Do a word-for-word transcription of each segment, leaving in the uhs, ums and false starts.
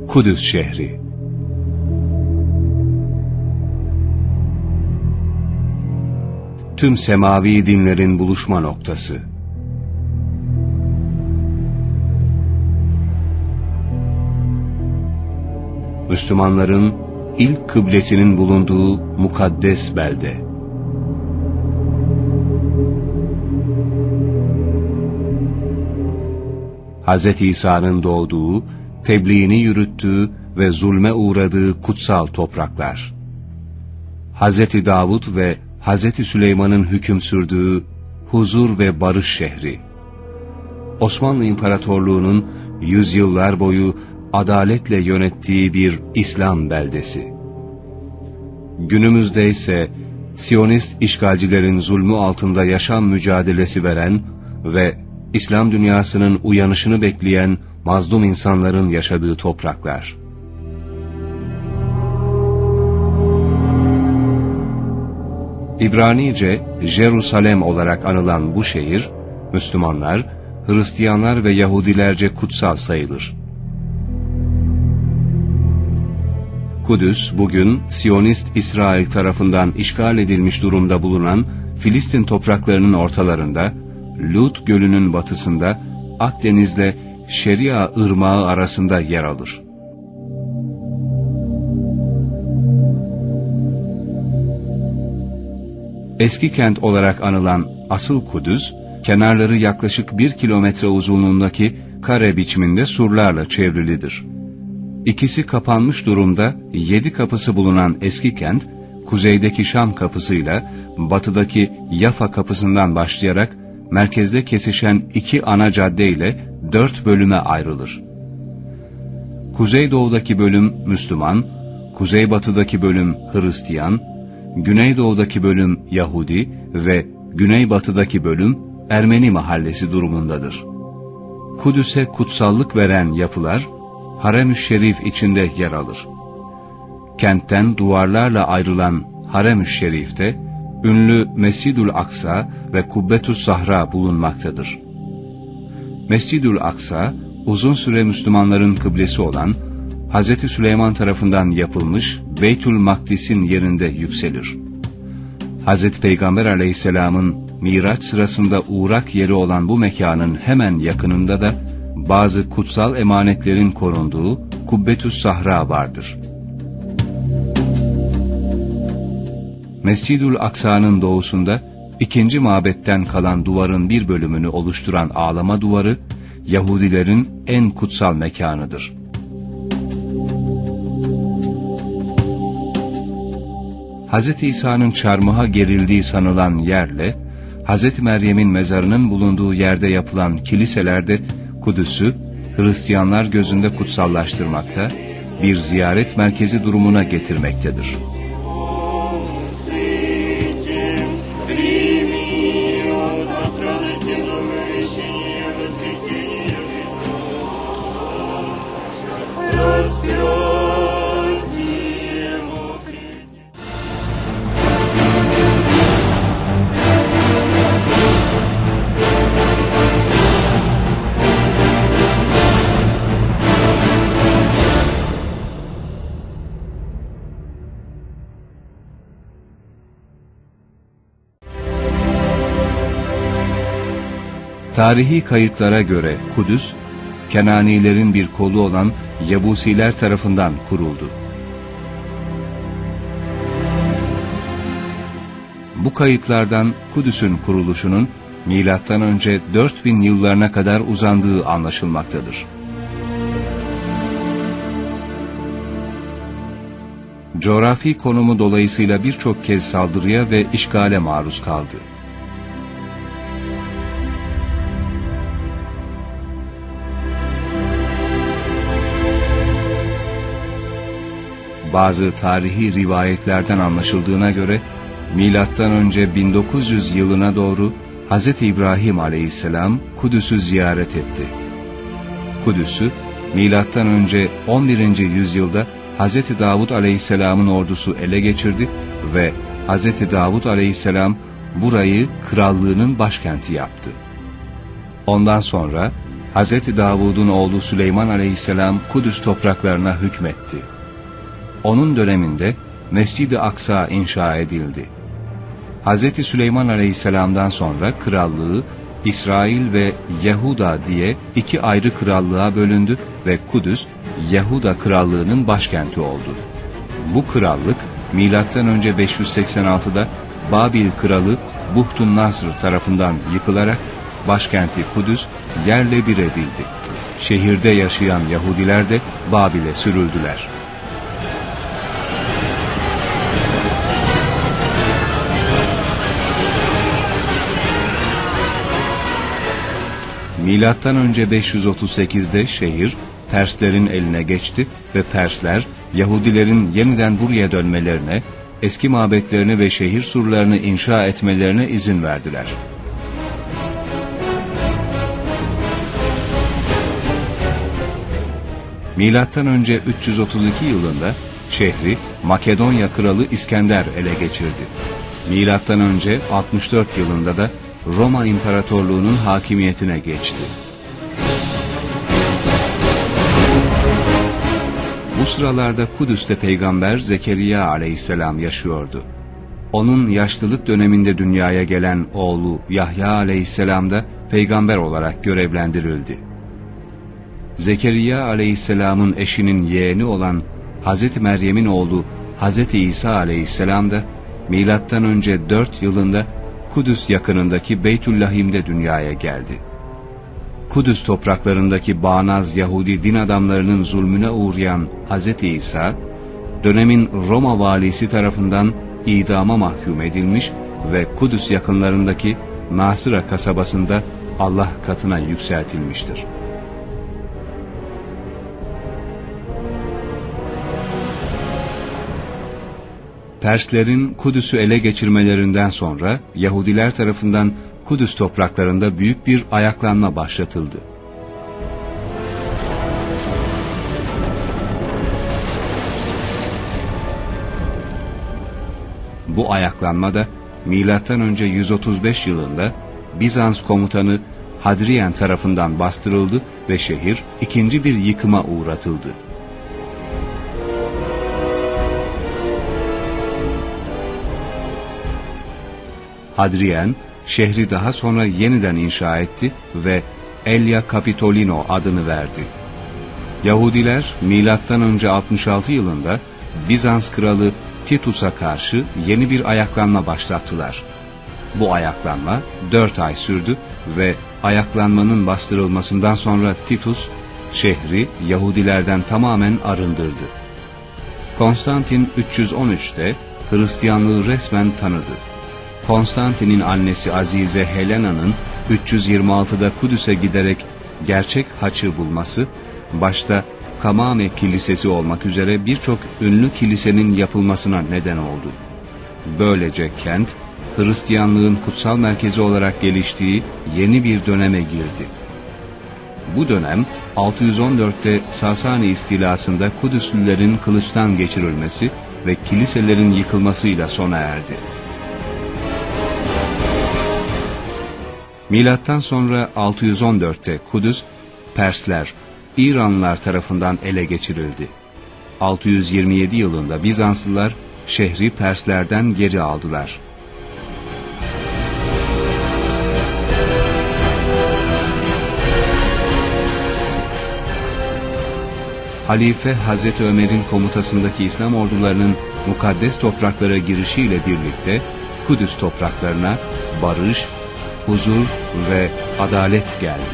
Kudüs şehri. Tüm semavi dinlerin buluşma noktası. Müslümanların ilk kıblesinin bulunduğu mukaddes belde. Hazreti İsa'nın doğduğu, tebliğini yürüttüğü ve zulme uğradığı kutsal topraklar. Hazreti Davud ve Hazreti Süleyman'ın hüküm sürdüğü huzur ve barış şehri. Osmanlı İmparatorluğu'nun yüzyıllar boyu adaletle yönettiği bir İslam beldesi. Günümüzde ise Siyonist işgalcilerin zulmü altında yaşam mücadelesi veren ve İslam dünyasının uyanışını bekleyen mazlum insanların yaşadığı topraklar. İbranice Jerusalem olarak anılan bu şehir, Müslümanlar, Hristiyanlar ve Yahudilerce kutsal sayılır. Kudüs, bugün Siyonist İsrail tarafından işgal edilmiş durumda bulunan Filistin topraklarının ortalarında, Lut Gölü'nün batısında, Akdeniz'le Şeria Irmağı arasında yer alır. Eski kent olarak anılan asıl Kudüs, kenarları yaklaşık bir kilometre uzunluğundaki kare biçiminde surlarla çevrilidir. İkisi kapanmış durumda yedi kapısı bulunan eski kent, kuzeydeki Şam kapısıyla batıdaki Yafa kapısından başlayarak merkezde kesişen iki ana cadde ile dört bölüme ayrılır. Kuzeydoğudaki bölüm Müslüman, kuzeybatıdaki bölüm Hristiyan, güneydoğudaki bölüm Yahudi ve güneybatıdaki bölüm Ermeni mahallesi durumundadır. Kudüs'e kutsallık veren yapılar, Harem-ü Şerif içinde yer alır. Kentten duvarlarla ayrılan Harem-ü Şerif'te, ünlü Mescid-ül Aksa ve Kubbetü's Sahra bulunmaktadır. Mescid-ül Aksa, uzun süre Müslümanların kıblesi olan, Hazreti Süleyman tarafından yapılmış Beytül Makdis'in yerinde yükselir. Hazreti Peygamber Aleyhisselam'ın Miraç sırasında uğrak yeri olan bu mekanın hemen yakınında da bazı kutsal emanetlerin korunduğu Kubbetü's Sahra vardır. Mescid-ül Aksa'nın doğusunda ikinci mabetten kalan duvarın bir bölümünü oluşturan ağlama duvarı, Yahudilerin en kutsal mekanıdır. Hz. İsa'nın çarmıha gerildiği sanılan yerle, Hz. Meryem'in mezarının bulunduğu yerde yapılan kiliselerde Kudüs'ü Hristiyanlar gözünde kutsallaştırmakta, bir ziyaret merkezi durumuna getirmektedir. Tarihi kayıtlara göre Kudüs, Kenanilerin bir kolu olan Yebusiler tarafından kuruldu. Bu kayıtlardan Kudüs'ün kuruluşunun milattan önce dört bin yıllarına kadar uzandığı anlaşılmaktadır. Coğrafi konumu dolayısıyla birçok kez saldırıya ve işgale maruz kaldı. Bazı tarihi rivayetlerden anlaşıldığına göre, milattan önce bin dokuz yüz yılına doğru Hz. İbrahim aleyhisselam Kudüs'ü ziyaret etti. Kudüs'ü milattan önce on birinci yüzyılda Hz. Davud aleyhisselamın ordusu ele geçirdi ve Hz. Davud aleyhisselam burayı krallığının başkenti yaptı. Ondan sonra Hazreti Davud'un oğlu Süleyman aleyhisselam Kudüs topraklarına hükmetti. Onun döneminde Mescid-i Aksa inşa edildi. Hazreti Süleyman aleyhisselamdan sonra krallığı İsrail ve Yehuda diye iki ayrı krallığa bölündü ve Kudüs, Yehuda krallığının başkenti oldu. Bu krallık, milattan önce beş yüz seksen altıda Babil kralı Buhtun Nasr tarafından yıkılarak başkenti Kudüs yerle bir edildi. Şehirde yaşayan Yahudiler de Babil'e sürüldüler. Milattan önce beş yüz otuz sekizde şehir Perslerin eline geçti ve Persler Yahudilerin yeniden buraya dönmelerine, eski mabetlerini ve şehir surlarını inşa etmelerine izin verdiler. Milattan önce üç yüz otuz iki yılında şehri Makedonya kralı İskender ele geçirdi. Milattan önce altmış dört yılında da Roma İmparatorluğu'nun hakimiyetine geçti. Bu sıralarda Kudüs'te peygamber Zekeriya aleyhisselam yaşıyordu. Onun yaşlılık döneminde dünyaya gelen oğlu Yahya aleyhisselam da peygamber olarak görevlendirildi. Zekeriya aleyhisselamın eşinin yeğeni olan Hazreti Meryem'in oğlu Hazreti İsa aleyhisselam da milattan önce dört yılında Kudüs yakınındaki Beytüllahim'de dünyaya geldi. Kudüs topraklarındaki bağnaz Yahudi din adamlarının zulmüne uğrayan Hazreti İsa, dönemin Roma valisi tarafından idama mahkum edilmiş ve Kudüs yakınlarındaki Nasıra kasabasında Allah katına yükseltilmiştir. Perslerin Kudüs'ü ele geçirmelerinden sonra Yahudiler tarafından Kudüs topraklarında büyük bir ayaklanma başlatıldı. Bu ayaklanma da milattan önce yüz otuz beş yılında Bizans komutanı Hadrian tarafından bastırıldı ve şehir ikinci bir yıkıma uğratıldı. Hadrian, şehri daha sonra yeniden inşa etti ve Aelia Capitolino adını verdi. Yahudiler milattan önce altmış altı yılında Bizans kralı Titus'a karşı yeni bir ayaklanma başlattılar. Bu ayaklanma dört ay sürdü ve ayaklanmanın bastırılmasından sonra Titus, şehri Yahudilerden tamamen arındırdı. Konstantin üç yüz on üçte Hristiyanlığı resmen tanıdı. Konstantin'in annesi Azize Helena'nın üç yüz yirmi altıda Kudüs'e giderek gerçek haçı bulması, başta Kamame Kilisesi olmak üzere birçok ünlü kilisenin yapılmasına neden oldu. Böylece kent, Hristiyanlığın kutsal merkezi olarak geliştiği yeni bir döneme girdi. Bu dönem altı yüz on dörtte Sasani istilasında Kudüslülerin kılıçtan geçirilmesi ve kiliselerin yıkılmasıyla sona erdi. Milattan sonra altı yüz on dörtte Kudüs, Persler, İranlılar tarafından ele geçirildi. altı yüz yirmi yedi yılında Bizanslılar şehri Perslerden geri aldılar. Halife Hazreti Ömer'in komutasındaki İslam ordularının mukaddes topraklara girişiyle birlikte Kudüs topraklarına barış, huzur ve adalet geldi.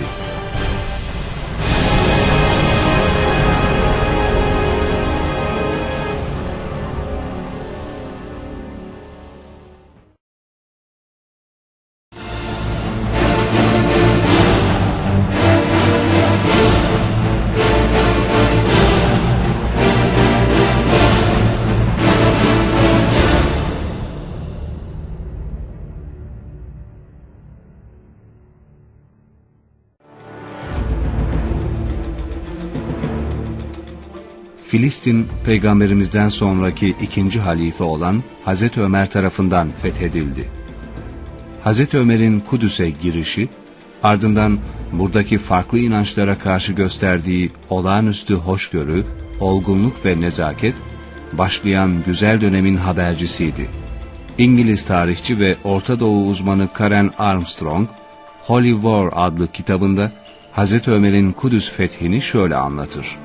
Filistin, Peygamberimizden sonraki ikinci halife olan Hazreti Ömer tarafından fethedildi. Hazreti Ömer'in Kudüs'e girişi, Ardından buradaki farklı inançlara karşı gösterdiği olağanüstü hoşgörü, olgunluk ve nezaket, başlayan güzel dönemin habercisiydi. İngiliz tarihçi ve Orta Doğu uzmanı Karen Armstrong, Holy War adlı kitabında Hazreti Ömer'in Kudüs fethini şöyle anlatır.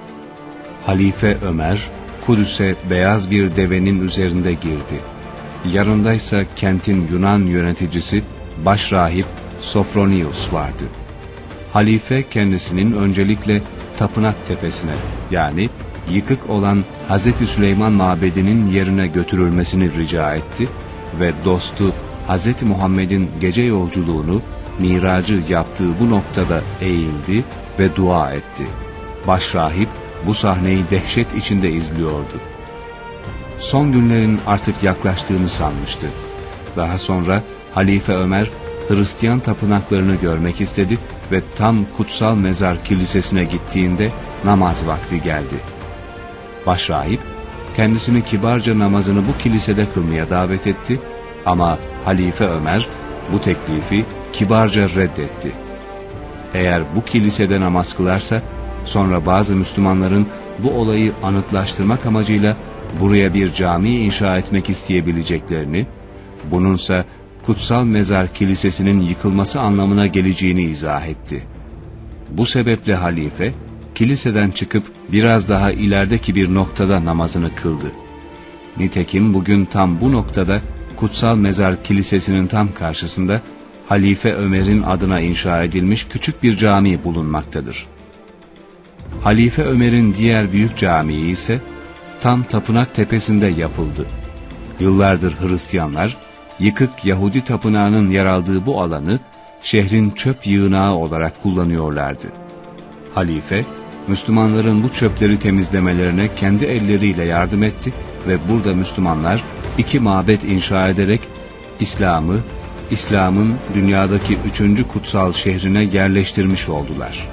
Halife Ömer, Kudüs'e beyaz bir devenin üzerinde girdi. Yanındaysa kentin Yunan yöneticisi başrahip Sofronius vardı. Halife kendisinin öncelikle Tapınak Tepesi'ne, yani yıkık olan Hazreti Süleyman Mabedi'nin yerine götürülmesini rica etti ve dostu Hazreti Muhammed'in gece yolculuğunu, miracı yaptığı bu noktada eğildi ve dua etti. Başrahip bu sahneyi dehşet içinde izliyordu. Son günlerin artık yaklaştığını sanmıştı. Daha sonra Halife Ömer, Hristiyan tapınaklarını görmek istedi ve tam Kutsal Mezar Kilisesi'ne gittiğinde namaz vakti geldi. Başrahip, kendisini kibarca namazını bu kilisede kılmaya davet etti ama Halife Ömer bu teklifi kibarca reddetti. Eğer bu kilisede namaz kılarsa, sonra bazı Müslümanların bu olayı anıtlaştırmak amacıyla buraya bir cami inşa etmek isteyebileceklerini, bununsa Kutsal Mezar Kilisesi'nin yıkılması anlamına geleceğini izah etti. Bu sebeple halife, kiliseden çıkıp biraz daha ilerideki bir noktada namazını kıldı. Nitekim bugün tam bu noktada Kutsal Mezar Kilisesi'nin tam karşısında Halife Ömer'in adına inşa edilmiş küçük bir cami bulunmaktadır. Halife Ömer'in diğer büyük camii ise tam Tapınak Tepesi'nde yapıldı. Yıllardır Hristiyanlar, yıkık Yahudi tapınağının yer aldığı bu alanı şehrin çöp yığınağı olarak kullanıyorlardı. Halife, Müslümanların bu çöpleri temizlemelerine kendi elleriyle yardım etti ve burada Müslümanlar iki mabet inşa ederek İslam'ı, İslam'ın dünyadaki üçüncü kutsal şehrine yerleştirmiş oldular.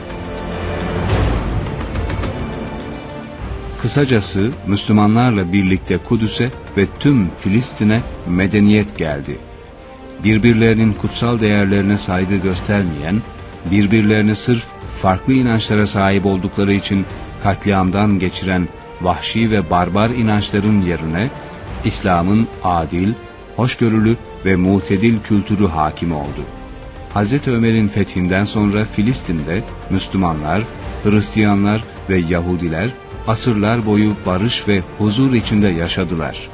Kısacası Müslümanlarla birlikte Kudüs'e ve tüm Filistin'e medeniyet geldi. Birbirlerinin kutsal değerlerine saygı göstermeyen, birbirlerini sırf farklı inançlara sahip oldukları için katliamdan geçiren vahşi ve barbar inançların yerine İslam'ın adil, hoşgörülü ve mutedil kültürü hakim oldu. Hazreti Ömer'in fethinden sonra Filistin'de Müslümanlar, Hristiyanlar ve Yahudiler asırlar boyu barış ve huzur içinde yaşadılar.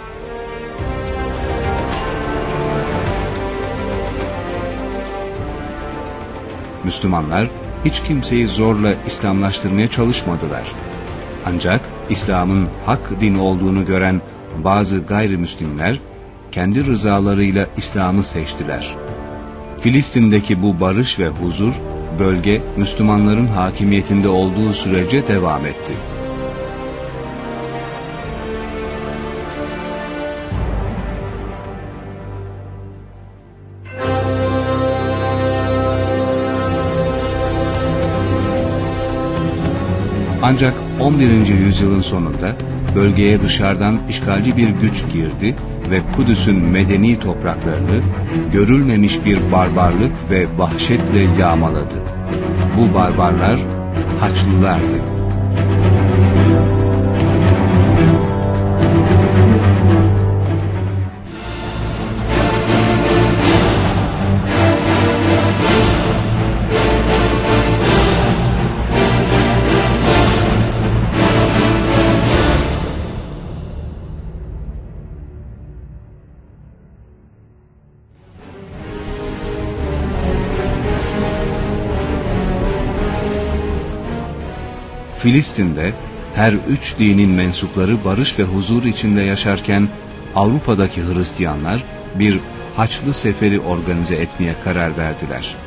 Müslümanlar hiç kimseyi zorla İslamlaştırmaya çalışmadılar. Ancak İslam'ın hak din olduğunu gören bazı gayrimüslimler kendi rızalarıyla İslam'ı seçtiler. Filistin'deki bu barış ve huzur, bölge Müslümanların hakimiyetinde olduğu sürece devam etti. Ancak on birinci yüzyılın sonunda bölgeye dışarıdan işgalci bir güç girdi ve Kudüs'ün medeni topraklarını görülmemiş bir barbarlık ve vahşetle yağmaladı. Bu barbarlar Haçlılardı. Filistin'de her üç dinin mensupları barış ve huzur içinde yaşarken Avrupa'daki Hristiyanlar bir Haçlı seferi organize etmeye karar verdiler.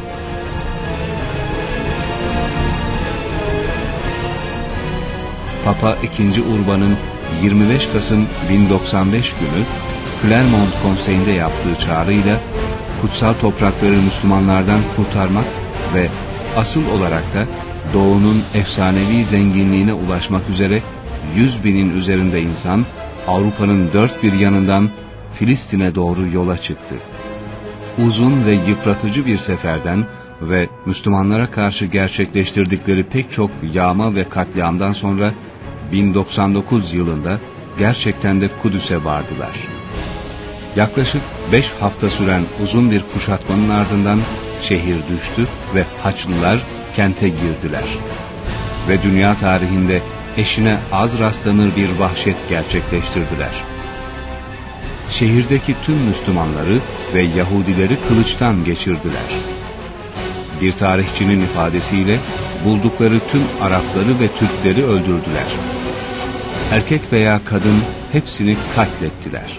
Papa ikinci. Urban'ın yirmi beş Kasım bin doksan beş günü Clermont Konseyi'nde yaptığı çağrıyla kutsal toprakları Müslümanlardan kurtarmak ve asıl olarak da Doğu'nun efsanevi zenginliğine ulaşmak üzere yüz binin üzerinde insan Avrupa'nın dört bir yanından Filistin'e doğru yola çıktı. uzun ve yıpratıcı bir seferden ve Müslümanlara karşı gerçekleştirdikleri pek çok yağma ve katliamdan sonra bin doksan dokuz yılında gerçekten de Kudüs'e vardılar. Yaklaşık beş hafta süren uzun bir kuşatmanın ardından şehir düştü ve Haçlılar kente girdiler. Ve dünya tarihinde eşine az rastlanır bir vahşet gerçekleştirdiler. Şehirdeki tüm Müslümanları ve Yahudileri kılıçtan geçirdiler. Bir tarihçinin ifadesiyle buldukları tüm Arapları ve Türkleri öldürdüler. Erkek veya kadın hepsini katlettiler.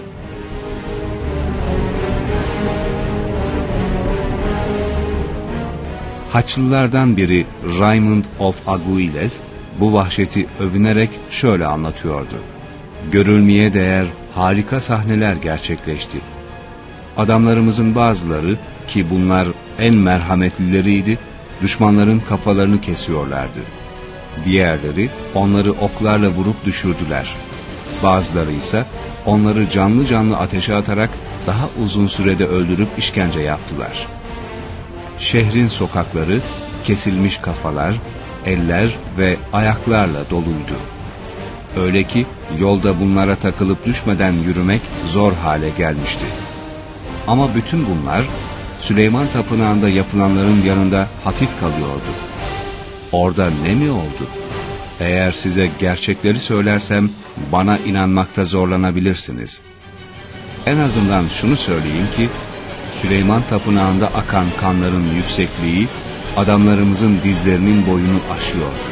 Haçlılardan biri Raymond of Aguiles bu vahşeti övünerek şöyle anlatıyordu. Görülmeye değer harika sahneler gerçekleşti. Adamlarımızın bazıları, ki bunlar en merhametlileriydi, düşmanların kafalarını kesiyorlardı. Diğerleri onları oklarla vurup düşürdüler. Bazıları ise onları canlı canlı ateşe atarak daha uzun sürede öldürüp işkence yaptılar. Şehrin sokakları kesilmiş kafalar, eller ve ayaklarla doluydu. Öyle ki yolda bunlara takılıp düşmeden yürümek zor hale gelmişti. Ama bütün bunlar Süleyman Tapınağı'nda yapılanların yanında hafif kalıyordu. Orada ne mi oldu? Eğer size gerçekleri söylersem bana inanmakta zorlanabilirsiniz. En azından şunu söyleyeyim ki Süleyman Tapınağı'nda akan kanların yüksekliği adamlarımızın dizlerinin boyunu aşıyordu.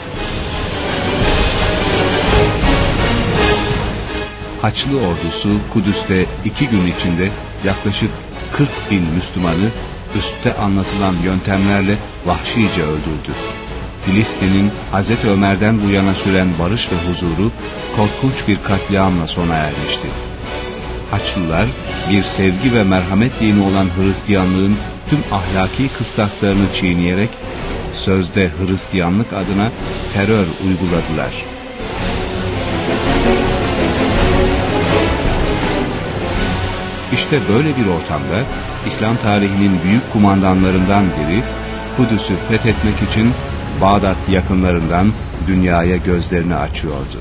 Haçlı ordusu Kudüs'te iki gün içinde yaklaşık kırk bin Müslümanı üstte anlatılan yöntemlerle vahşice öldürdü. Filistin'in Hazreti Ömer'den bu yana süren barış ve huzuru korkunç bir katliamla sona ermişti. Haçlılar bir sevgi ve merhamet dini olan Hristiyanlığın tüm ahlaki kıstaslarını çiğneyerek sözde Hristiyanlık adına terör uyguladılar. İşte böyle bir ortamda İslam tarihinin büyük kumandanlarından biri Kudüs'ü fethetmek için Bağdat yakınlarından dünyaya gözlerini açıyordu.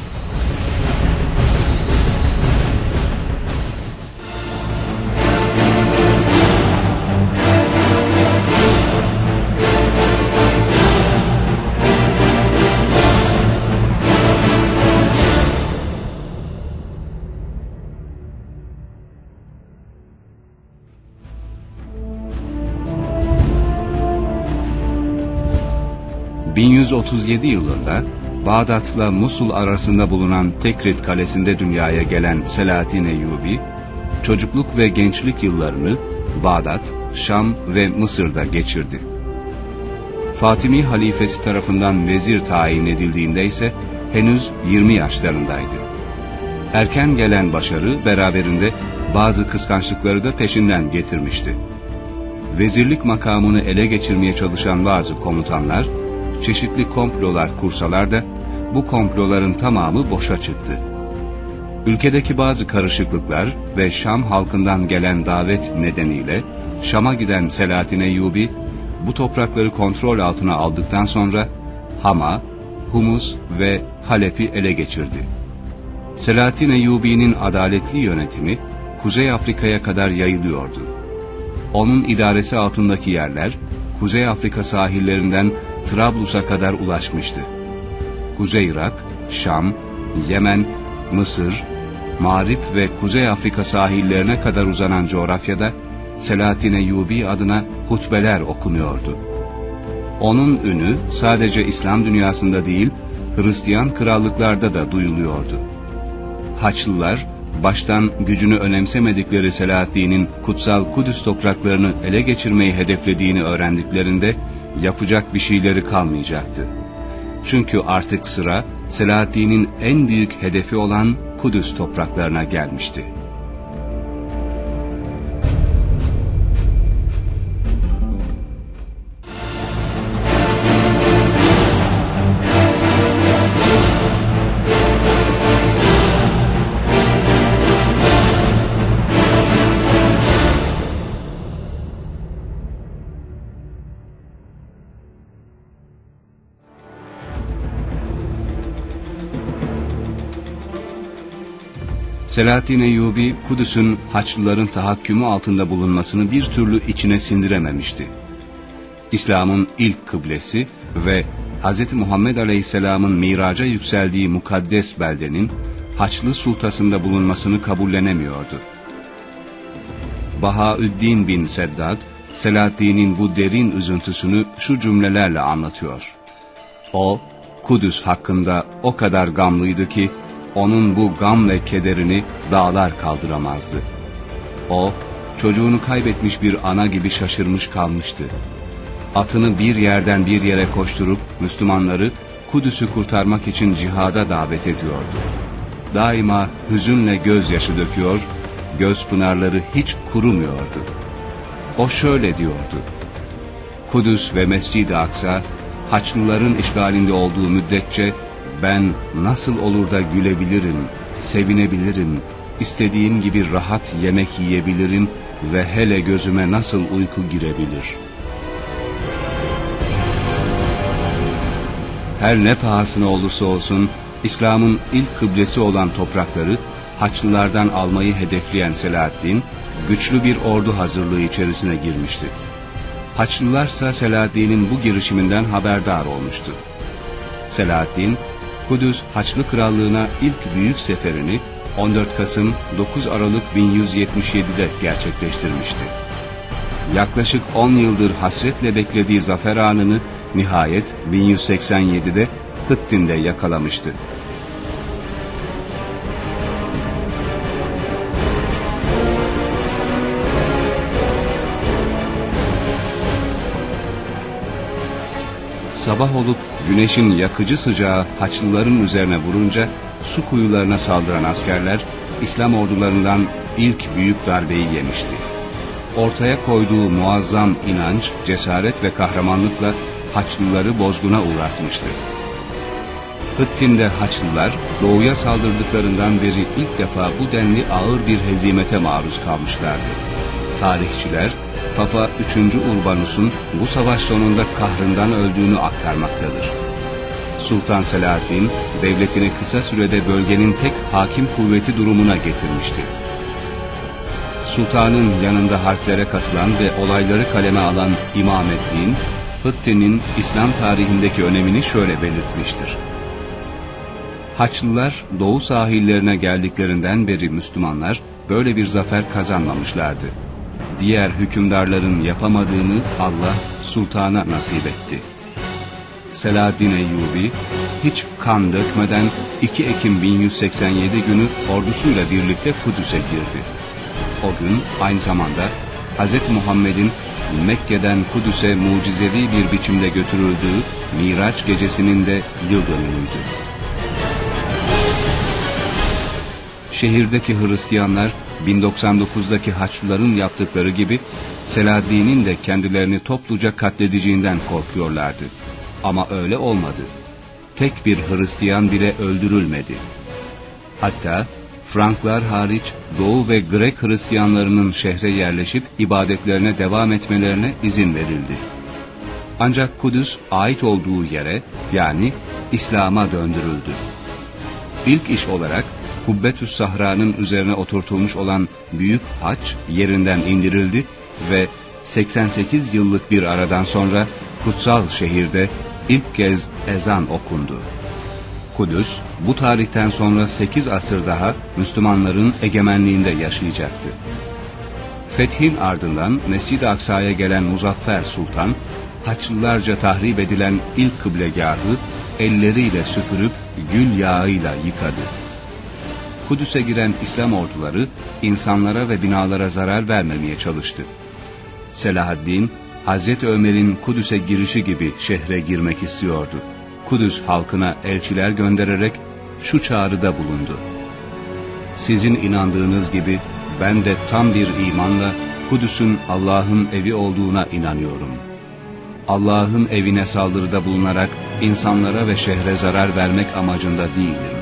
bin yüz otuz yedi yılında Bağdat'la Musul arasında bulunan Tekrit Kalesi'nde dünyaya gelen Selahaddin Eyyubi, çocukluk ve gençlik yıllarını Bağdat, Şam ve Mısır'da geçirdi. Fatimi halifesi tarafından vezir tayin edildiğinde ise henüz yirmi yaşlarındaydı. Erken gelen başarı beraberinde bazı kıskançlıkları da peşinden getirmişti. Vezirlik makamını ele geçirmeye çalışan bazı komutanlar, çeşitli komplolar kursalar da bu komploların tamamı boşa çıktı. Ülkedeki bazı karışıklıklar ve Şam halkından gelen davet nedeniyle Şam'a giden Selahaddin Eyyubi bu toprakları kontrol altına aldıktan sonra Hama, Humus ve Halep'i ele geçirdi. Selahaddin Eyyubi'nin adaletli yönetimi Kuzey Afrika'ya kadar yayılıyordu. Onun idaresi altındaki yerler Kuzey Afrika sahillerinden Trablus'a kadar ulaşmıştı. Kuzey Irak, Şam, Yemen, Mısır, Mağrip ve Kuzey Afrika sahillerine kadar uzanan coğrafyada Selahaddin Eyyubi adına hutbeler okunuyordu. Onun ünü sadece İslam dünyasında değil, Hristiyan krallıklarda da duyuluyordu. Haçlılar, baştan gücünü önemsemedikleri Selahaddin'in kutsal Kudüs topraklarını ele geçirmeyi hedeflediğini öğrendiklerinde yapacak bir şeyleri kalmayacaktı. Çünkü artık sıra Selahaddin'in en büyük hedefi olan Kudüs topraklarına gelmişti. Selahaddin Eyyubi, Kudüs'ün Haçlıların tahakkümü altında bulunmasını bir türlü içine sindirememişti. İslam'ın ilk kıblesi ve Hz. Muhammed Aleyhisselam'ın miraca yükseldiği mukaddes beldenin Haçlı sultasında bulunmasını kabullenemiyordu. Bahaüddin bin Seddad, Selahaddin'in bu derin üzüntüsünü şu cümlelerle anlatıyor. O, Kudüs hakkında o kadar gamlıydı ki, onun bu gam ve kederini dağlar kaldıramazdı. O, çocuğunu kaybetmiş bir ana gibi şaşırmış kalmıştı. Atını bir yerden bir yere koşturup Müslümanları Kudüs'ü kurtarmak için cihada davet ediyordu. Daima hüzünle gözyaşı döküyor, göz pınarları hiç kurumuyordu. O şöyle diyordu: Kudüs ve Mescid-i Aksa, Haçlıların işgalinde olduğu müddetçe ben nasıl olur da gülebilirim, sevinebilirim, istediğim gibi rahat yemek yiyebilirim ve hele gözüme nasıl uyku girebilir? Her ne pahasına olursa olsun, İslam'ın ilk kıblesi olan toprakları Haçlılardan almayı hedefleyen Selahaddin, güçlü bir ordu hazırlığı içerisine girmişti. Haçlılarsa Selahaddin'in bu girişiminden haberdar olmuştu. Selahaddin, Kudüs Haçlı Krallığı'na ilk büyük seferini on dört Kasım dokuz Aralık bin yüz yetmiş yedi'de gerçekleştirmişti. Yaklaşık on yıldır hasretle beklediği zafer anını nihayet bin yüz seksen yedi'de Hıttin'de yakalamıştı. Sabah olup güneşin yakıcı sıcağı Haçlıların üzerine vurunca su kuyularına saldıran askerler İslam ordularından ilk büyük darbeyi yemişti. Ortaya koyduğu muazzam inanç, cesaret ve kahramanlıkla Haçlıları bozguna uğratmıştı. Hıttin'de Haçlılar doğuya saldırdıklarından beri ilk defa bu denli ağır bir hezimete maruz kalmışlardı. Tarihçiler Papa üçüncü Urbanus'un bu savaş sonunda kahrından öldüğünü aktarmaktadır. Sultan Selahaddin devletini kısa sürede bölgenin tek hakim kuvveti durumuna getirmişti. Sultanın yanında harplere katılan ve olayları kaleme alan İmameddin, Hıttin'in İslam tarihindeki önemini şöyle belirtmiştir. Haçlılar doğu sahillerine geldiklerinden beri Müslümanlar böyle bir zafer kazanmamışlardı. Diğer hükümdarların yapamadığını Allah sultana nasip etti. Selahaddin Eyyubi hiç kan dökmeden iki Ekim bin yüz seksen yedi günü ordusuyla birlikte Kudüs'e girdi. O gün aynı zamanda Hz. Muhammed'in Mekke'den Kudüs'e mucizevi bir biçimde götürüldüğü Miraç gecesinin de yıl dönümüydü. Şehirdeki Hristiyanlar bin doksan dokuz'daki Haçlıların yaptıkları gibi Selahaddin'in de kendilerini topluca katledeceğinden korkuyorlardı. Ama öyle olmadı. Tek bir Hristiyan bile öldürülmedi. Hatta Franklar hariç Doğu ve Grek Hristiyanlarının şehre yerleşip ibadetlerine devam etmelerine izin verildi. Ancak Kudüs ait olduğu yere, yani İslam'a döndürüldü. İlk iş olarak Kubbetü's Sahra'nın üzerine oturtulmuş olan büyük haç yerinden indirildi ve seksen sekiz yıllık bir aradan sonra kutsal şehirde ilk kez ezan okundu. Kudüs bu tarihten sonra sekiz asır daha Müslümanların egemenliğinde yaşayacaktı. Fethin ardından Mescid-i Aksa'ya gelen Muzaffer Sultan, Haçlılarca tahrip edilen ilk kıblegahı elleriyle süpürüp gül yağıyla yıkadı. Kudüs'e giren İslam orduları insanlara ve binalara zarar vermemeye çalıştı. Selahaddin, Hazreti Ömer'in Kudüs'e girişi gibi şehre girmek istiyordu. Kudüs halkına elçiler göndererek şu çağrıda bulundu: sizin inandığınız gibi ben de tam bir imanla Kudüs'ün Allah'ın evi olduğuna inanıyorum. Allah'ın evine saldırıda bulunarak insanlara ve şehre zarar vermek amacında değilim.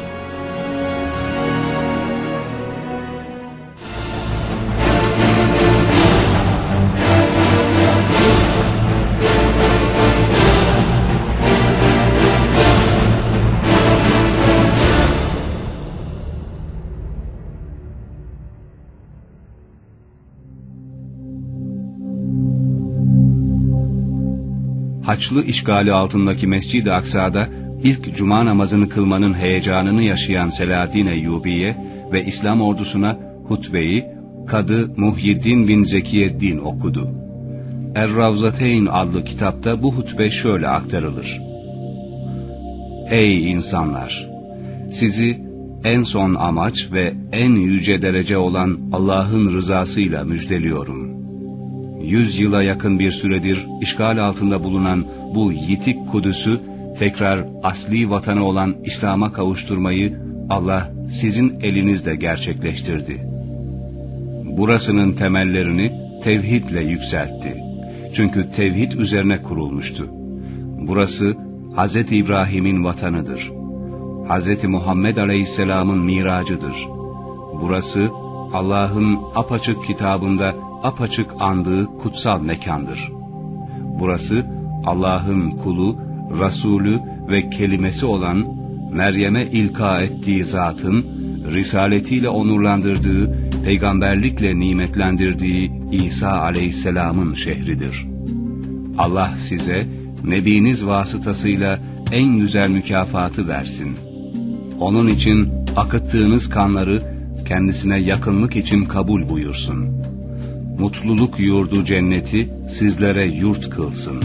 Haçlı işgali altındaki Mescid-i Aksa'da ilk cuma namazını kılmanın heyecanını yaşayan Selahaddin Eyyubi'ye ve İslam ordusuna hutbeyi Kadı Muhyiddin bin Zekiyeddin okudu. Er-Ravzateyn adlı kitapta bu hutbe şöyle aktarılır. Ey insanlar! Sizi en son amaç ve en yüce derece olan Allah'ın rızasıyla müjdeliyorum. Yüz yıla yakın bir süredir işgal altında bulunan bu yitik Kudüs'ü tekrar asli vatanı olan İslam'a kavuşturmayı Allah sizin elinizle gerçekleştirdi. Burasının temellerini tevhidle yükseltti. Çünkü tevhid üzerine kurulmuştu. Burası Hazreti İbrahim'in vatanıdır. Hazreti Muhammed Aleyhisselam'ın miracıdır. Burası Allah'ın apaçık kitabında apaçık andığı kutsal mekandır. Burası Allah'ın kulu, Resulü ve kelimesi olan Meryem'e ilka ettiği zatın risaletiyle onurlandırdığı, peygamberlikle nimetlendirdiği İsa Aleyhisselam'ın şehridir. Allah size Nebiniz vasıtasıyla en güzel mükafatı versin. Onun için akıttığınız kanları kendisine yakınlık için kabul buyursun. Mutluluk yurdu cenneti sizlere yurt kılsın.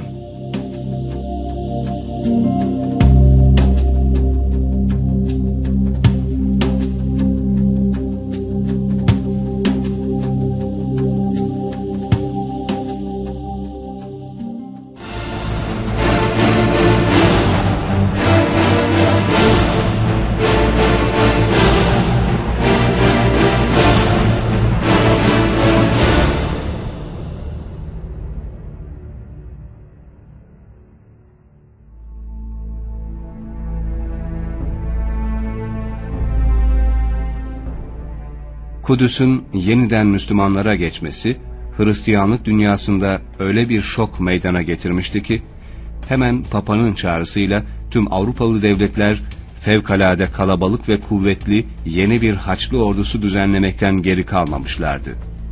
Kudüs'ün yeniden Müslümanlara geçmesi, Hristiyanlık dünyasında öyle bir şok meydana getirmişti ki, hemen Papa'nın çağrısıyla tüm Avrupalı devletler fevkalade kalabalık ve kuvvetli yeni bir Haçlı ordusu düzenlemekten geri kalmamışlardı.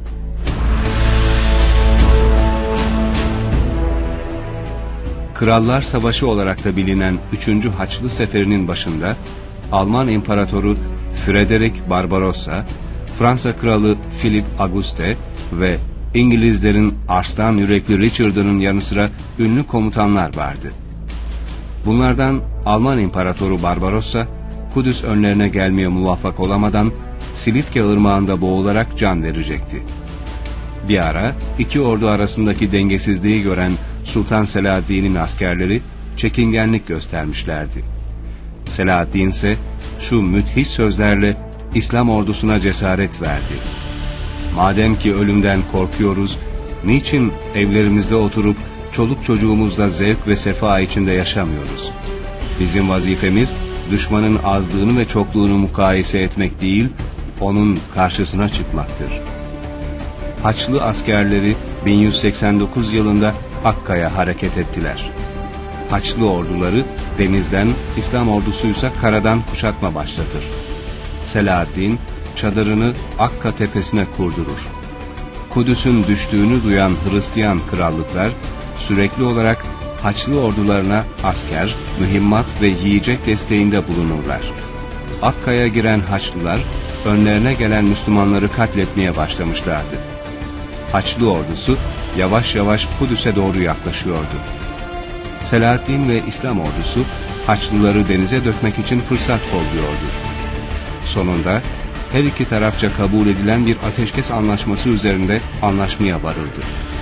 Krallar Savaşı olarak da bilinen üçüncü Haçlı Seferi'nin başında Alman İmparatoru Frederick Barbarossa, Fransa Kralı Philip Auguste ve İngilizlerin arslan yürekli Richard'ının yanı sıra ünlü komutanlar vardı. Bunlardan Alman İmparatoru Barbarossa, Kudüs önlerine gelmeye muvaffak olamadan Silifke Irmağı'nda boğularak can verecekti. Bir ara iki ordu arasındaki dengesizliği gören Sultan Selahaddin'in askerleri çekingenlik göstermişlerdi. Selahaddin ise şu müthiş sözlerle İslam ordusuna cesaret verdi. Madem ki ölümden korkuyoruz, niçin evlerimizde oturup çoluk çocuğumuzla zevk ve sefa içinde yaşamıyoruz? Bizim vazifemiz düşmanın azlığını ve çokluğunu mukayese etmek değil, onun karşısına çıkmaktır. Haçlı askerleri bin yüz seksen dokuz yılında Akka'ya hareket ettiler. Haçlı orduları denizden, İslam ordusuysa karadan kuşatma başlatır. Selahaddin çadırını Akka tepesine kurdurur. Kudüs'ün düştüğünü duyan Hristiyan krallıklar sürekli olarak Haçlı ordularına asker, mühimmat ve yiyecek desteğinde bulunurlar. Akka'ya giren Haçlılar önlerine gelen Müslümanları katletmeye başlamışlardı. Haçlı ordusu yavaş yavaş Kudüs'e doğru yaklaşıyordu. Selahaddin ve İslam ordusu Haçlıları denize dökmek için fırsat kolluyordu. Sonunda her iki tarafça kabul edilen bir ateşkes anlaşması üzerinde anlaşmaya varıldı.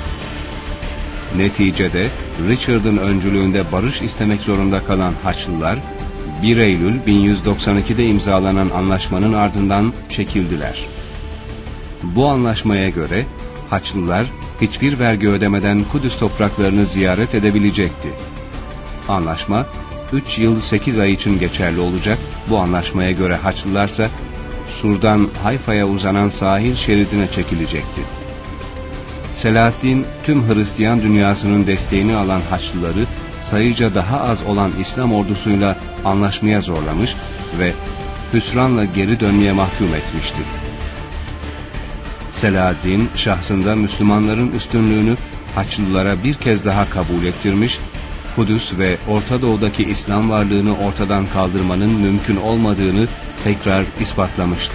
Neticede Richard'ın öncülüğünde barış istemek zorunda kalan Haçlılar, bir Eylül bin yüz doksan ikide imzalanan anlaşmanın ardından çekildiler. Bu anlaşmaya göre Haçlılar hiçbir vergi ödemeden Kudüs topraklarını ziyaret edebilecekti. Anlaşma üç yıl sekiz ay için geçerli olacak. Bu anlaşmaya göre Haçlılarsa Sur'dan Hayfa'ya uzanan sahil şeridine çekilecekti. Selahaddin tüm Hristiyan dünyasının desteğini alan Haçlıları sayıca daha az olan İslam ordusuyla anlaşmaya zorlamış ve hüsranla geri dönmeye mahkum etmişti. Selahaddin şahsında Müslümanların üstünlüğünü Haçlılara bir kez daha kabul ettirmiş Kudüs ve Orta Doğu'daki İslam varlığını ortadan kaldırmanın mümkün olmadığını tekrar ispatlamıştı.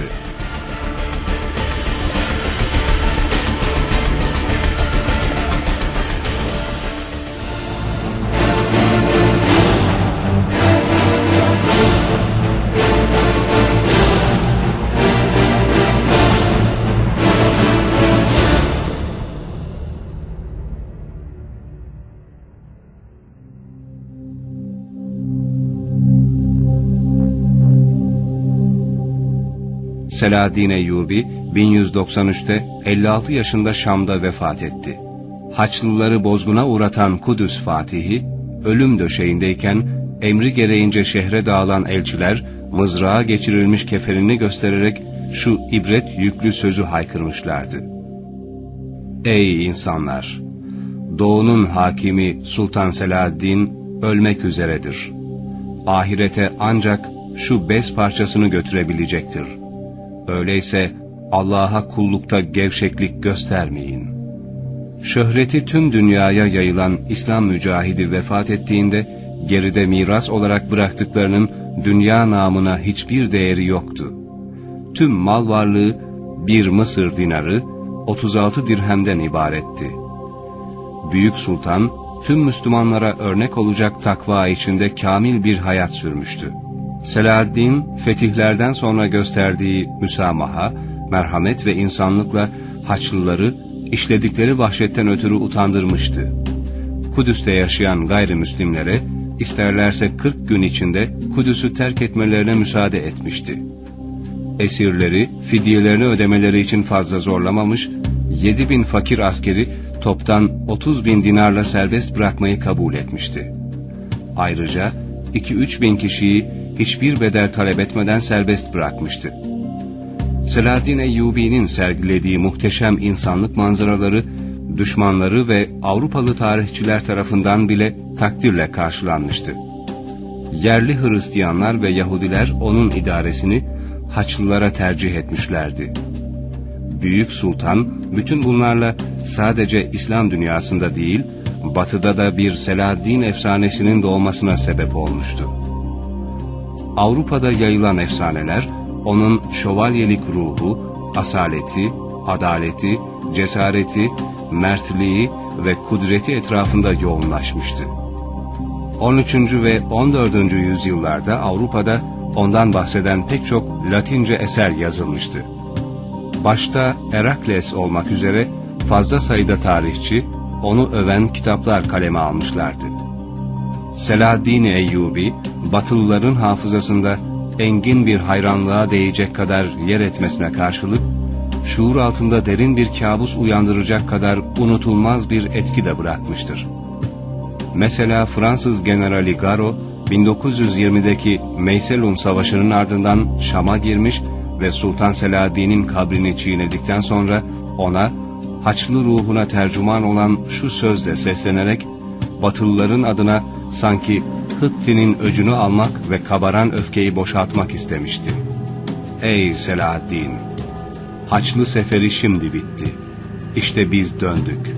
Selahaddin Eyyubi bin yüz doksan üçte elli altı yaşında Şam'da vefat etti. Haçlıları bozguna uğratan Kudüs Fatihi, ölüm döşeğindeyken emri gereğince şehre dağılan elçiler mızrağa geçirilmiş kefenini göstererek şu ibret yüklü sözü haykırmışlardı. Ey insanlar! Doğu'nun hakimi Sultan Selahaddin ölmek üzeredir. Ahirete ancak şu bez parçasını götürebilecektir. Öyleyse Allah'a kullukta gevşeklik göstermeyin. Şöhreti tüm dünyaya yayılan İslam mücahidi vefat ettiğinde geride miras olarak bıraktıklarının dünya namına hiçbir değeri yoktu. Tüm mal varlığı bir Mısır dinarı otuz altı dirhemden ibaretti. Büyük Sultan tüm Müslümanlara örnek olacak takva içinde kamil bir hayat sürmüştü. Selahaddin, fetihlerden sonra gösterdiği müsamaha, merhamet ve insanlıkla Haçlıları işledikleri vahşetten ötürü utandırmıştı. Kudüs'te yaşayan gayrimüslimlere isterlerse kırk gün içinde Kudüs'ü terk etmelerine müsaade etmişti. Esirleri fidyelerini ödemeleri için fazla zorlamamış, yedi bin fakir askeri toptan otuz bin dinarla serbest bırakmayı kabul etmişti. Ayrıca iki üç bin kişiyi hiçbir bedel talep etmeden serbest bırakmıştı. Selahaddin Eyyubi'nin sergilediği muhteşem insanlık manzaraları, düşmanları ve Avrupalı tarihçiler tarafından bile takdirle karşılanmıştı. Yerli Hristiyanlar ve Yahudiler onun idaresini Haçlılara tercih etmişlerdi. Büyük Sultan bütün bunlarla sadece İslam dünyasında değil, Batı'da da bir Selahaddin efsanesinin doğmasına sebep olmuştu. Avrupa'da yayılan efsaneler, onun şövalyelik ruhu, asaleti, adaleti, cesareti, mertliği ve kudreti etrafında yoğunlaşmıştı. on üçüncü ve on dördüncü yüzyıllarda Avrupa'da ondan bahseden pek çok Latince eser yazılmıştı. Başta Herakles olmak üzere fazla sayıda tarihçi onu öven kitaplar kaleme almışlardı. Selahaddin Eyyubi, Batılıların hafızasında engin bir hayranlığa değecek kadar yer etmesine karşılık, şuur altında derin bir kabus uyandıracak kadar unutulmaz bir etki de bırakmıştır. Mesela Fransız Generali Garo, bin dokuz yüz yirmideki Meyselun Savaşı'nın ardından Şam'a girmiş ve Sultan Selahaddin'in kabrini çiğnedikten sonra ona, Haçlı ruhuna tercüman olan şu sözle seslenerek, Batılıların adına sanki Hıtti'nin öcünü almak ve kabaran öfkeyi boşaltmak istemişti. Ey Selahaddin! Haçlı seferi şimdi bitti. İşte biz döndük.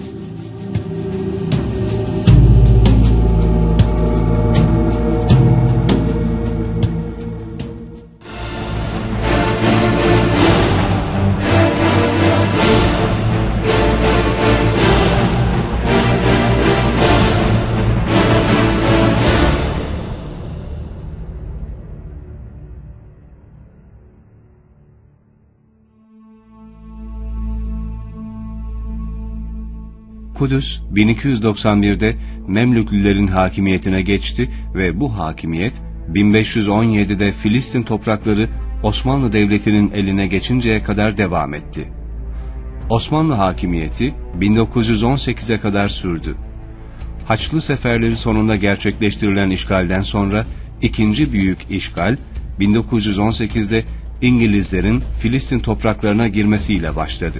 Kudüs bin iki yüz doksan birde Memlüklülerin hakimiyetine geçti ve bu hakimiyet bin beş yüz on yedide Filistin toprakları Osmanlı Devleti'nin eline geçinceye kadar devam etti. Osmanlı hakimiyeti bin dokuz yüz on sekize kadar sürdü. Haçlı seferleri sonunda gerçekleştirilen işgalden sonra ikinci büyük işgal bin dokuz yüz on sekizde İngilizlerin Filistin topraklarına girmesiyle başladı.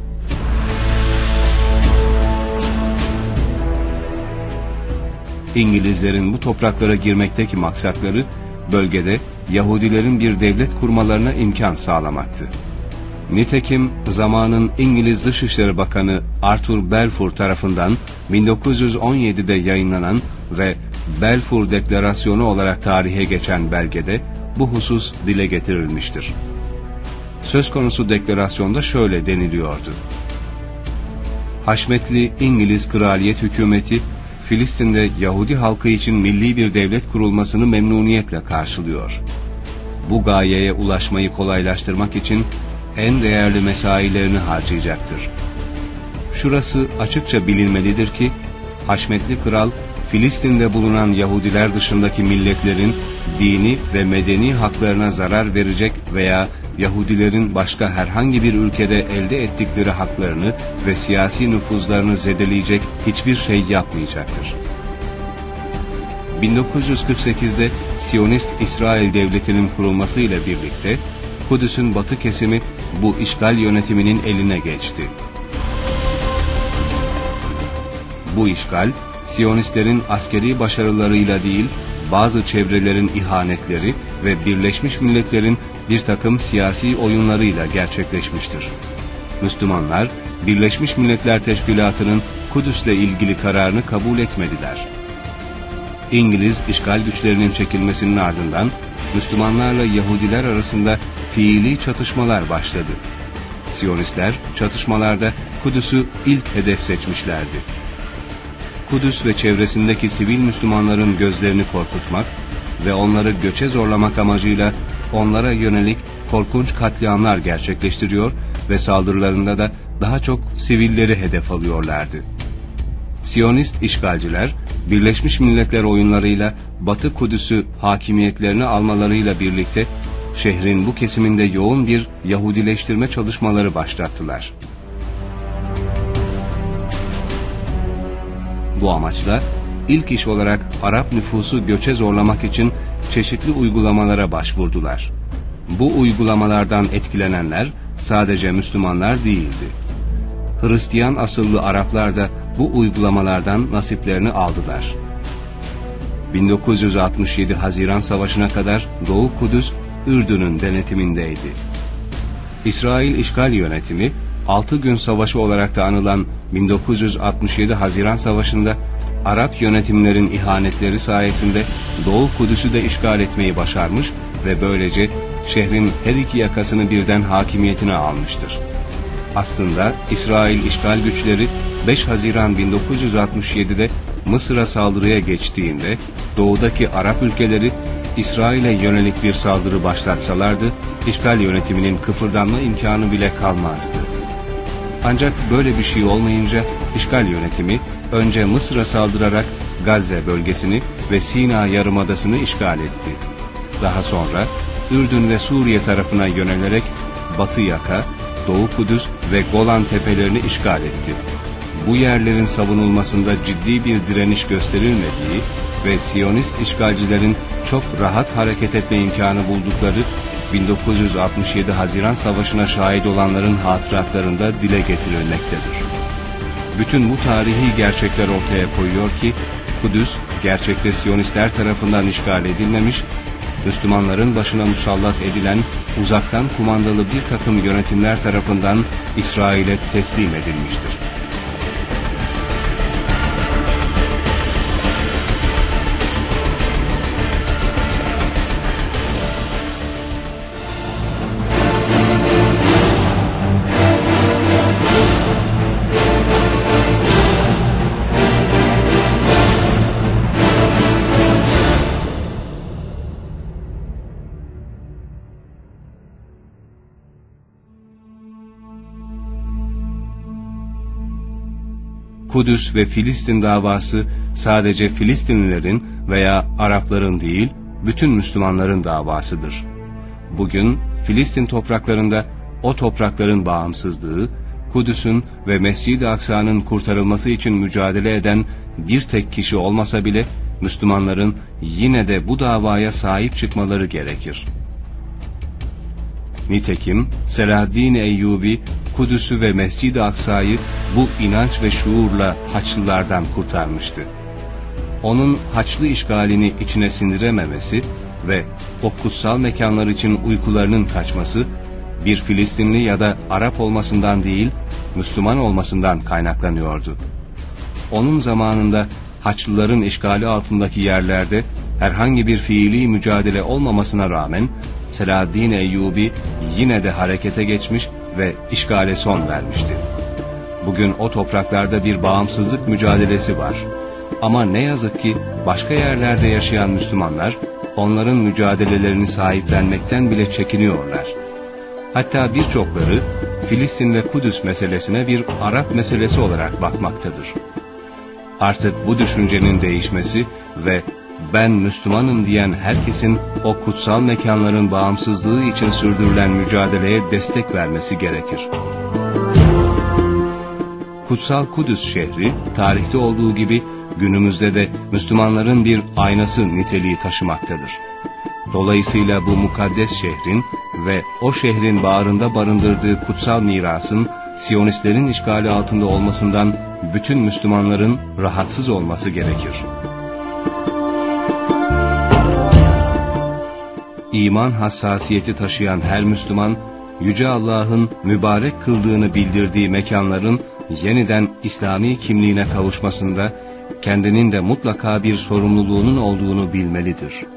İngilizlerin bu topraklara girmekteki maksatları, bölgede Yahudilerin bir devlet kurmalarına imkan sağlamaktı. Nitekim zamanın İngiliz Dışişleri Bakanı Arthur Balfour tarafından bin dokuz yüz on yedide yayınlanan ve Balfour Deklarasyonu olarak tarihe geçen belgede bu husus dile getirilmiştir. Söz konusu deklarasyonda şöyle deniliyordu: Haşmetli İngiliz kraliyet hükümeti, Filistin'de Yahudi halkı için milli bir devlet kurulmasını memnuniyetle karşılıyor. Bu gayeye ulaşmayı kolaylaştırmak için en değerli mesailerini harcayacaktır. Şurası açıkça bilinmelidir ki, Haşmetli Kral, Filistin'de bulunan Yahudiler dışındaki milletlerin dini ve medeni haklarına zarar verecek veya Yahudilerin başka herhangi bir ülkede elde ettikleri haklarını ve siyasi nüfuzlarını zedeleyecek hiçbir şey yapmayacaktır. bin dokuz yüz kırk sekizde Siyonist İsrail Devleti'nin kurulmasıyla birlikte Kudüs'ün batı kesimi bu işgal yönetiminin eline geçti. Bu işgal, Siyonistlerin askeri başarılarıyla değil, bazı çevrelerin ihanetleri ve Birleşmiş Milletler'in bir takım siyasi oyunlarıyla gerçekleşmiştir. Müslümanlar, Birleşmiş Milletler Teşkilatı'nın Kudüs'le ilgili kararını kabul etmediler. İngiliz işgal güçlerinin çekilmesinin ardından Müslümanlarla Yahudiler arasında fiili çatışmalar başladı. Siyonistler çatışmalarda Kudüs'ü ilk hedef seçmişlerdi. Kudüs ve çevresindeki sivil Müslümanların gözlerini korkutmak ve onları göçe zorlamak amacıyla onlara yönelik korkunç katliamlar gerçekleştiriyor ve saldırılarında da daha çok sivilleri hedef alıyorlardı. Siyonist işgalciler, Birleşmiş Milletler oyunlarıyla Batı Kudüs'ü hakimiyetlerine almalarıyla birlikte şehrin bu kesiminde yoğun bir Yahudileştirme çalışmaları başlattılar. Bu amaçla ilk iş olarak Arap nüfusu göçe zorlamak için çeşitli uygulamalara başvurdular. Bu uygulamalardan etkilenenler sadece Müslümanlar değildi. Hristiyan asıllı Araplar da bu uygulamalardan nasiplerini aldılar. bin dokuz yüz altmış yedi Haziran Savaşı'na kadar Doğu Kudüs, Ürdün'ün denetimindeydi. İsrail işgal yönetimi, altı gün savaşı olarak da anılan bin dokuz yüz altmış yedi Haziran Savaşı'nda Arap yönetimlerin ihanetleri sayesinde Doğu Kudüs'ü de işgal etmeyi başarmış ve böylece şehrin her iki yakasını birden hakimiyetine almıştır. Aslında İsrail işgal güçleri beş Haziran bin dokuz yüz altmış yedi'de Mısır'a saldırıya geçtiğinde doğudaki Arap ülkeleri İsrail'e yönelik bir saldırı başlatsalardı işgal yönetiminin kıpırdanma imkanı bile kalmazdı. Ancak böyle bir şey olmayınca işgal yönetimi önce Mısır'a saldırarak Gazze bölgesini ve Sina Yarımadası'nı işgal etti. Daha sonra Ürdün ve Suriye tarafına yönelerek Batı Yaka, Doğu Kudüs ve Golan Tepelerini işgal etti. Bu yerlerin savunulmasında ciddi bir direniş gösterilmediği ve Siyonist işgalcilerin çok rahat hareket etme imkanı buldukları bin dokuz yüz altmış yedi Haziran Savaşı'na şahit olanların hatıratlarında dile getirilmektedir. Bütün bu tarihi gerçekler ortaya koyuyor ki Kudüs gerçekte Siyonistler tarafından işgal edilmemiş, Müslümanların başına musallat edilen uzaktan kumandalı bir takım yönetimler tarafından İsrail'e teslim edilmiştir. Kudüs ve Filistin davası sadece Filistinlilerin veya Arapların değil, bütün Müslümanların davasıdır. Bugün Filistin topraklarında o toprakların bağımsızlığı, Kudüs'ün ve Mescid-i Aksa'nın kurtarılması için mücadele eden bir tek kişi olmasa bile Müslümanların yine de bu davaya sahip çıkmaları gerekir. Nitekim Selahaddin Eyyubi, Kudüs'ü ve Mescid-i Aksa'yı bu inanç ve şuurla Haçlılardan kurtarmıştı. Onun Haçlı işgalini içine sindirememesi ve o kutsal mekanlar için uykularının kaçması, bir Filistinli ya da Arap olmasından değil, Müslüman olmasından kaynaklanıyordu. Onun zamanında Haçlıların işgali altındaki yerlerde herhangi bir fiili mücadele olmamasına rağmen Selahaddin Eyyubi yine de harekete geçmiş ve işgale son vermişti. Bugün o topraklarda bir bağımsızlık mücadelesi var. Ama ne yazık ki başka yerlerde yaşayan Müslümanlar onların mücadelelerini sahiplenmekten bile çekiniyorlar. Hatta birçokları Filistin ve Kudüs meselesine bir Arap meselesi olarak bakmaktadır. Artık bu düşüncenin değişmesi ve ben Müslümanım diyen herkesin o kutsal mekanların bağımsızlığı için sürdürülen mücadeleye destek vermesi gerekir. Kutsal Kudüs şehri tarihte olduğu gibi günümüzde de Müslümanların bir aynası niteliği taşımaktadır. Dolayısıyla bu mukaddes şehrin ve o şehrin bağrında barındırdığı kutsal mirasın Siyonistlerin işgali altında olmasından bütün Müslümanların rahatsız olması gerekir. İman hassasiyeti taşıyan her Müslüman, Yüce Allah'ın mübarek kıldığını bildirdiği mekanların yeniden İslami kimliğine kavuşmasında kendinin de mutlaka bir sorumluluğunun olduğunu bilmelidir.